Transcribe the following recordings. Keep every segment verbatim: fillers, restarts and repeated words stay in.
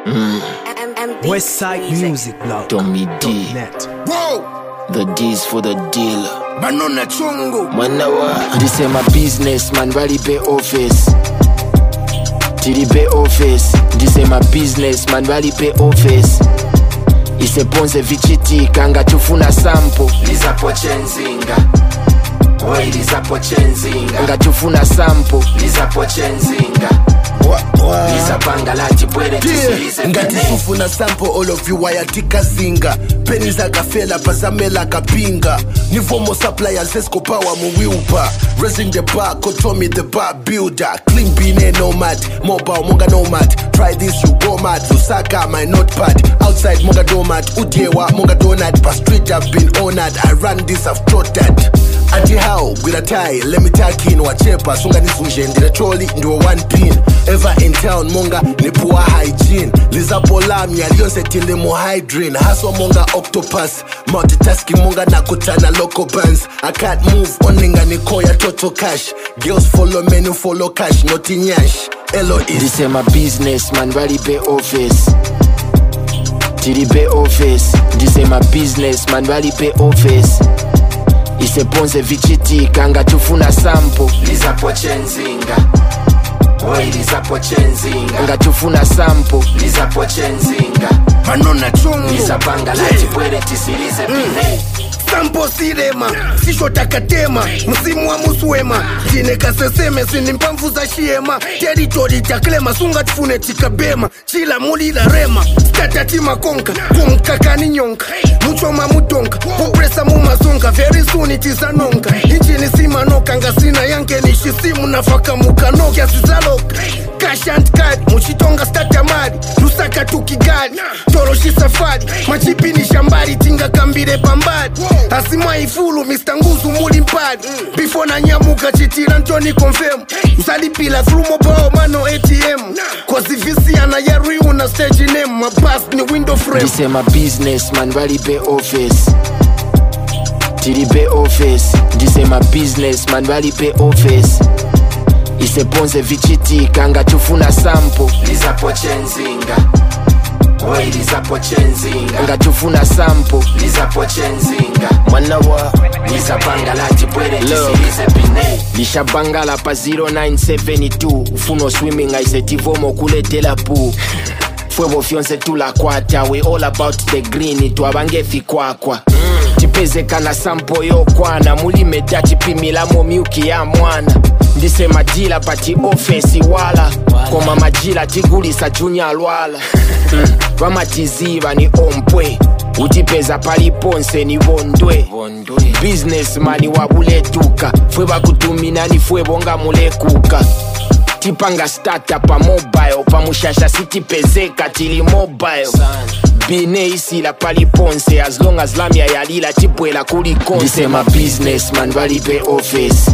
Westside Music Blog. Tommy D. Whoa! The D's for the deal. Banana chungu. Manawa. This is my business, man. Rally pay office. Tiri pay office. This is my business, man. Rally pay office. Ise ponze vichiti kanga tufuna sampo. Liza pochenzinga. Oi liza pochenzinga. Nga tufuna sampo. Liza pochenzinga. Liza bangalati pwede tisilize ngati tufuna sample all of you wayatika zinga penny zakafela pasamela kapinga nivomo suppliers esco power muwiupa raising the bar Tommy the bar builder clean bean nomad mobile monga nomad try this you go mad Lusaka my notepad outside monga domat udewa monga donut per street I've been honored I run this I've taught that Ati how, with a tie, let me tuck in wachepa Sunga nizuje ndire troli, ndiwa one pin Ever in town, monga, ni poor hygiene Liza polam, ya liyonse tili mo hydrin Haswa monga octopus, multitasking monga nakutana local bands I can't move, oninga ni koya total cash Girls follow menu, follow cash, not in yash Elo is This is my business, man, rally pay office Tiri pay office This is my business, man, rally pay office Ise ponze vichiti kanga tufuna sampo. Liza pochenzinga. Oi liza pochenzinga. Nga tufuna sampo. Liza pochenzinga. Banana chungu. Liza bangalati pwede tisilize pine. Sampo sirema, sisho takatema Msimu wa muswema, jine kaseseme Sini mpamfu za shiema Territory taklema, sunga tufune tikabema Chila muli la rema, stata tima konka Kumkakani nyonka, muchoma mutonka Popresa mumazonga, very soon it is anonka Inchini sima noka, ngasina yanke nishisimu Nafaka mukano, kiasi zaloka Cash and card, muchitonga stata mari Lusaka tukigali, toroshi safari Machipi ni shambari, tinga kambire pambari Asima ifulu, Mister Nguzu muli mpadi Before na nyamuka chitira ntoni confirm Usali pila through mobile mano A T M Kozi visi ana yari una stage name My pass ni window frame This is my business, man, rally pay office Tiri pay office This is my business, man, rally pay office Ise ponze vichiti kanga tufuna sampo. Liza pochenzinga. Oi liza pochenzinga. Nga tufuna sampo. Liza pochenzinga. Manawa. Liza bangalati pwede tisilize pine. Lisha bangala pa zero nine seven two. Ufuno swimming aise tivomo kulete la pu. Fuego fionse tula kwata. We all about the green. Tuabange fi kwa kwa. Tipeze kana sampo yo kwana. Muli metachi pimila mo miuki ya mwana. Ndise majila pati ofesi wala Koma majila tigulisa junior lwala Ramatiziva ni ompwe Utipeza pali ponse ni vondwe Businessman wabuletuka Fwe bakutumina ni fwe bonga mulekuka Tipanga startup pa mobile Pa mushasha sitipezeka tili mobile Bine isi la pali ponse As long as lamia yalila tipwela kuli konse This is my business man rally pay office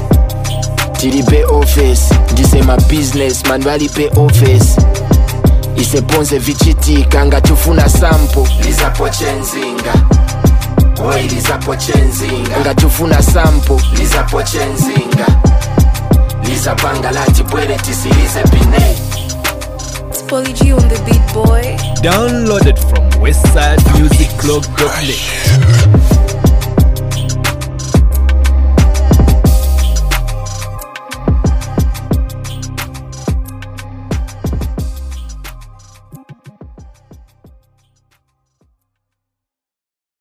Tiri pay office, this is my business, man, rally pay office Ise ponze vichiti kanga tufuna sampo. Liza pochenzinga. Oi liza pochenzinga. Nga tufuna sampo. Liza pochenzinga. Liza bangalati pwede tisilize pine. It's Polly G on the beat, boy. Downloaded from westside music club dot net.